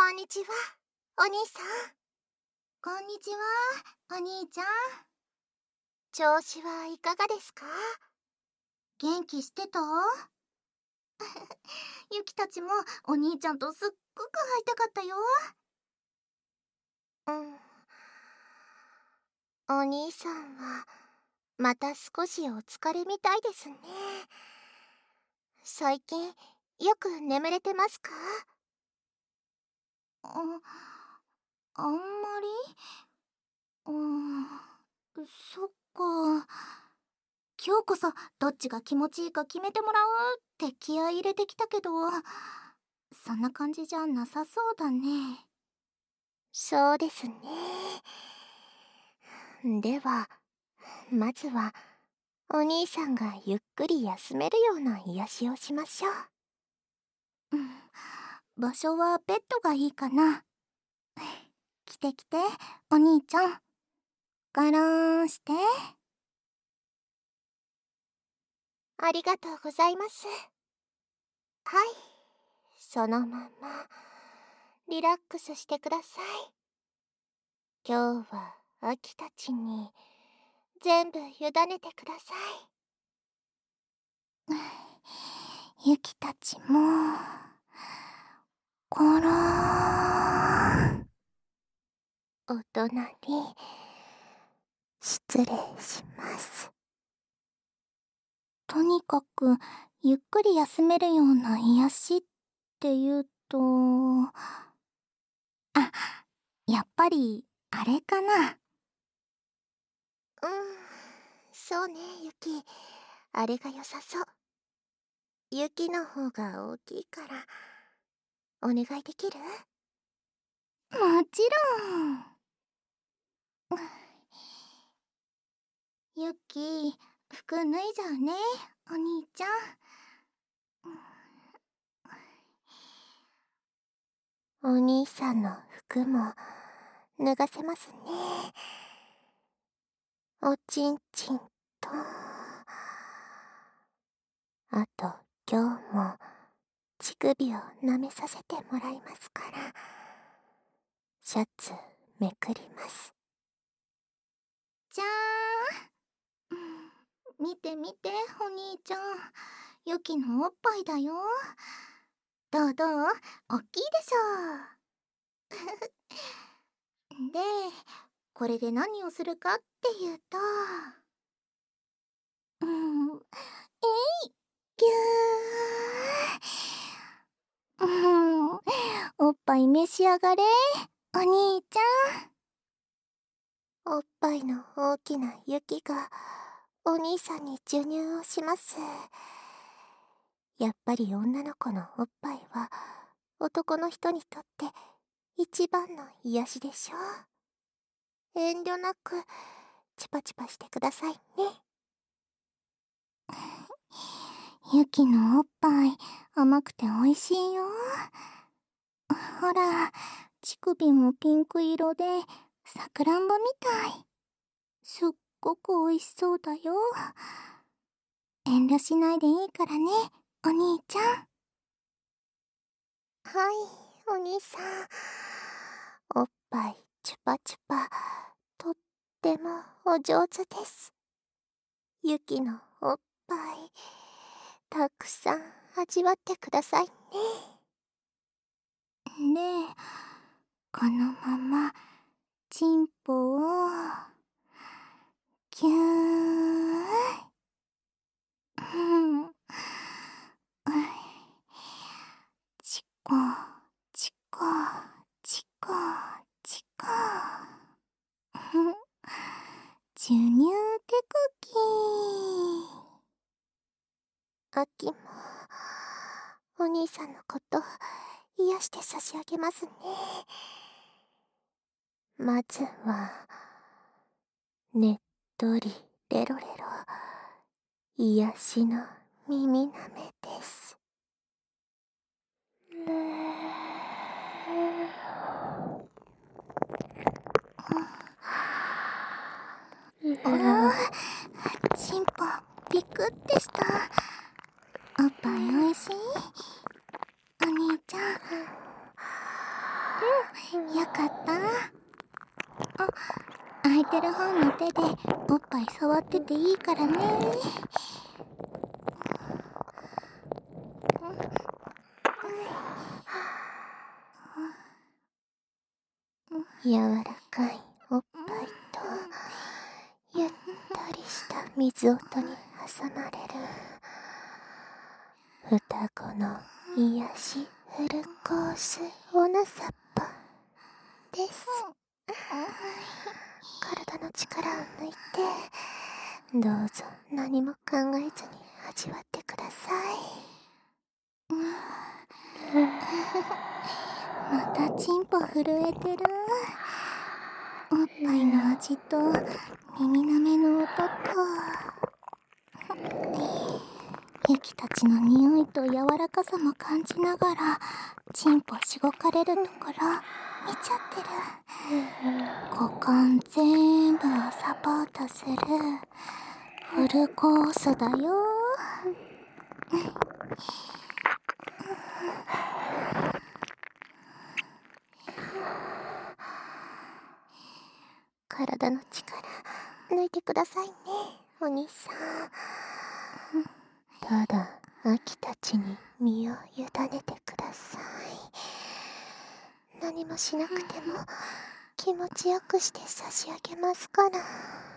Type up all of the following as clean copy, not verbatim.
こんにちは、お兄さん。 こんにちは、お兄ちゃん。 調子はいかがですか？ 元気してた？ゆきたちもお兄ちゃんとすっごく会いたかったよ。 うん。お兄さんは、また少しお疲れみたいですね。最近、よく眠れてますか？ あんまり。うーん、そっか。今日こそどっちが気持ちいいか決めてもらうって気合い入れてきたけど、そんな感じじゃなさそうだね。 そうですね。では、まずは、お兄さんがゆっくり休めるような癒しをしましょう。 うん、場所はベッドがいいかな。来て来て、お兄ちゃん。ガラーンして。 ありがとうございます。はい、そのまま、リラックスしてください。今日は、秋たちに、全部委ねてくださゆきたちも、ガラーン。 い。お隣、失礼します。 とにかく、ゆっくり休めるような癒しって言うと、あ、やっぱり、あれかな。 そうね、ユキ。あれが良さそう。雪の方が大きいから、お願いできる？ もちろん。ゆき、服脱いじゃうね、お兄ちゃん。 お兄さんの服も脱がせますね。おちんちんと、あと今日も乳首を舐めさせてもらいますから、シャツめくります。 じゃーん。見て見て、お兄ちゃん。ゆきのおっぱいだよ。どうどう？おっきいでしょ。で、これで何をするかっていうと、えい、ぎゅー。おっぱい召し上がれ、お兄ちおっぱいの大きな雪がお兄さんに授乳をします。やっぱり女の子のおっぱいは男の人にとって一番の癒しでしょう。遠慮なくチュパチュパしてくださいね。 ゃん。ゆきのおっぱい甘くて美味しいよ。ほら、乳首もピンク色でさくらんぼみたい。すっごく美味しそうだよ。遠慮しないでいいからね、お兄ちゃん。 はい、お兄さん。おっぱいチュパチュパ、とってもお上手です。ゆきのおっぱい、たくさん味わってくださいね。 で、このまま、チンポを、キューン。チコ、チコ、チコ、チコ。授乳手クキ秋も、お兄さんのこと癒して差し上げますね。まずは、ねっとりレロレロ、癒しの耳なめです。 チンポ、ビクってした。おっぱいおいしい？お兄ちゃん。 よかった。空いてる方の手でおっぱい触ってていいからね。 柔らかいおっぱいとゆったりした水音に挟まれる双子の癒しフルコースオナサッパです。体の力を抜いてどうぞ何も考えずに味わってください。 またチンポ震えてる。おっぱいの味と耳なめの音とユキたちの匂いと柔らかさも感じながらチンポしごかれるところ見ちゃってる。股間全部をサポートするフルコースだよ。 体の力抜いてくださいね、お兄さん。ただ秋たちに身を委ねてください。何もしなくても気持ちよくして差し上げますから。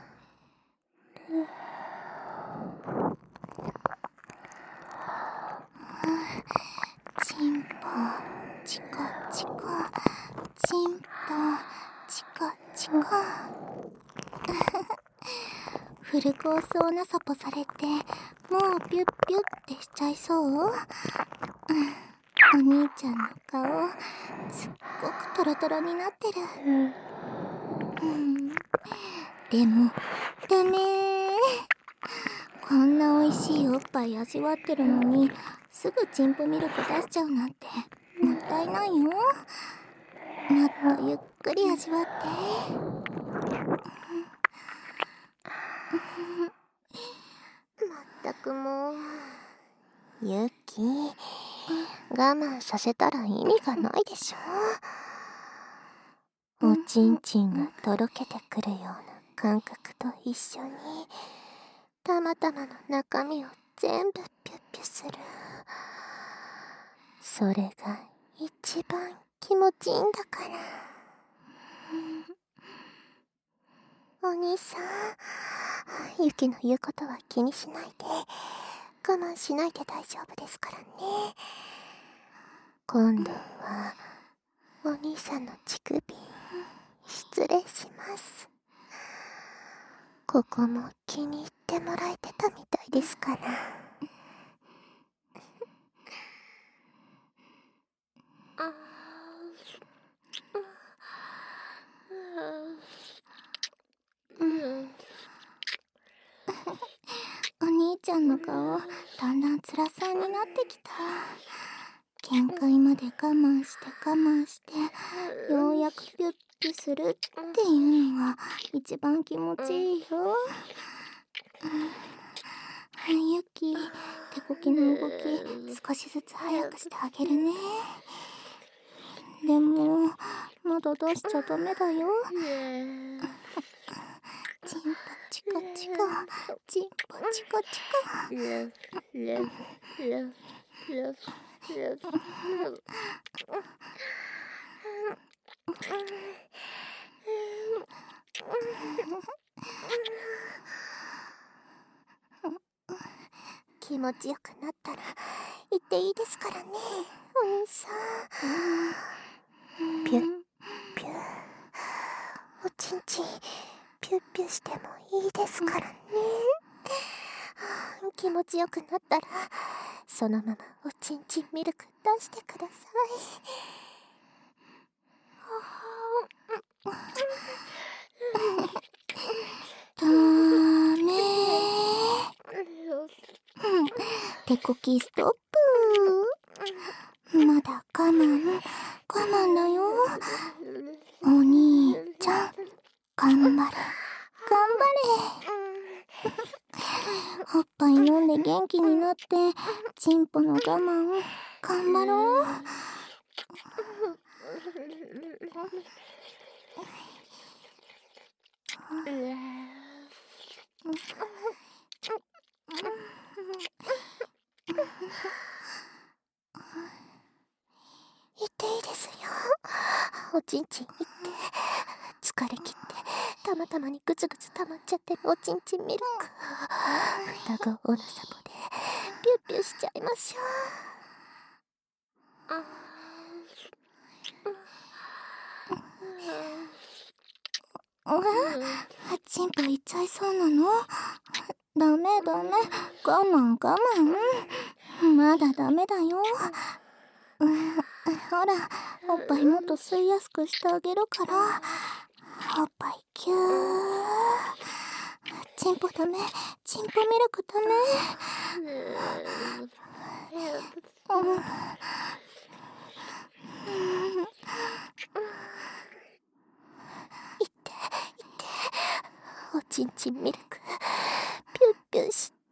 チンポチコチコ、チンポチコチコ。フルコースオナサポされてもうピュッピュッってしちゃいそう。お兄ちゃんの顔すっごくトロトロになってる。でもダメー。こんな美味しいおっぱい味わってるのにすぐチンポミルク出しちゃうなんてもったいないよ。もっとゆっくり味わって。 まったくもうユキ、我慢させたら意味がないでしょ。おちんちんがとろけてくるような感覚と一緒にたまたまの中身を全部ピュッピュする。それが一番気持ちいいんだから。お兄さん、ユキの言うことは気にしないで、我慢しないで大丈夫ですからね。今度はお兄さんの乳首失礼します。ここも気に入ってもらえてたみたいですから。 お兄ちゃんの顔だんだん辛そうになってきた。限界まで我慢して我慢してようやくピュッピュするっていうのが一番気持ちいいよ。ユキ、手こきの動き少しずつ早くしてあげるね。でもまだ出しちゃダメだよ。チンポチコチコ、チンポチコチ気持ちよくなったら言っていいですからね、お兄さん。ピュッピュッ、おちんちんピュッピュしてもいいですからね。気持ちよくなったらそのままおちんちんミルク出してください。 ダメー。手こきストップ。まだ我慢だよ。お兄ちゃん頑張れ頑張れ。おっぱい飲んで元気になってチンポの我慢頑張ろう。 行っていいですよ。おちんちん行って。疲れ切ってたまたまにグツグツ溜まっちゃってるおちんちんミルク。双子オナサポでピュッピュしちゃいましょう。チンポいっちゃいそうなの？ダメダメ、我慢我慢。まだダメだよ。ほら、おっぱいもっと吸いやすくしてあげるから。おっぱいキュー。チンポダメ、チンポミルクダメ。 行っておちんちんミルクピュッピュして。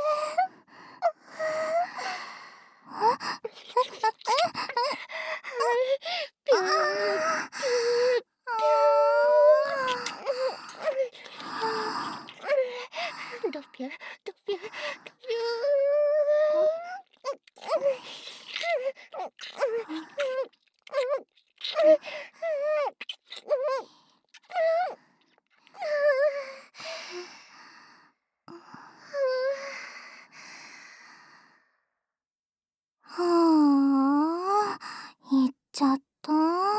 ドピュドピュドピュはあ、行っちゃった。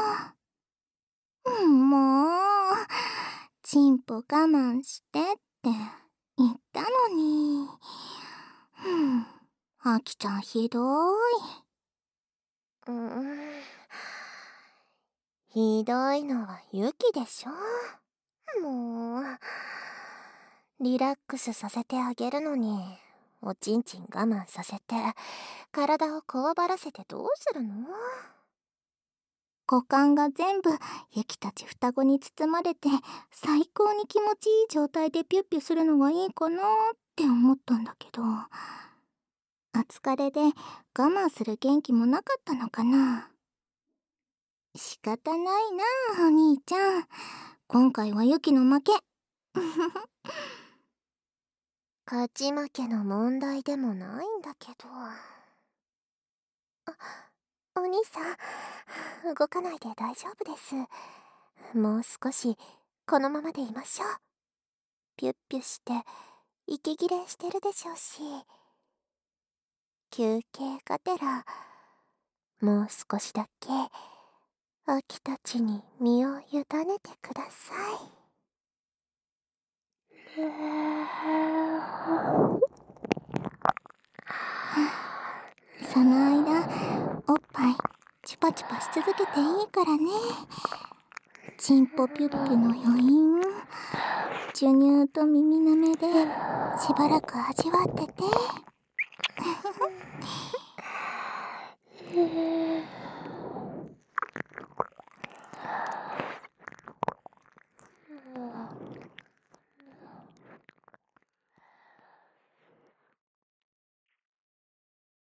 もう、チンポ我慢してって言ったのに。あきちゃんひどい。 ひどいのはユキでしょ。もうリラックスさせてあげるのにおちんちん我慢させて体をこわばらせてどうするの？ 股間が全部ユキたち双子に包まれて最高に気持ちいい状態でピュッピュするのがいいかなって思ったんだけど、疲れで我慢する元気もなかったのかな。仕方ないな、お兄ちゃん。今回はユキの負け。 勝ち負けの問題でもないんだけど。お兄さん、動かないで大丈夫です。もう少しこのままでいましょう。ピュッピュして息切れしてるでしょうし、休憩がてらもう少しだけアキたちに身を委ねてください。 その間、おっぱいチュパチュパし続けていいからね。チンポピュッピュの余韻、授乳と耳なめでしばらく味わってて。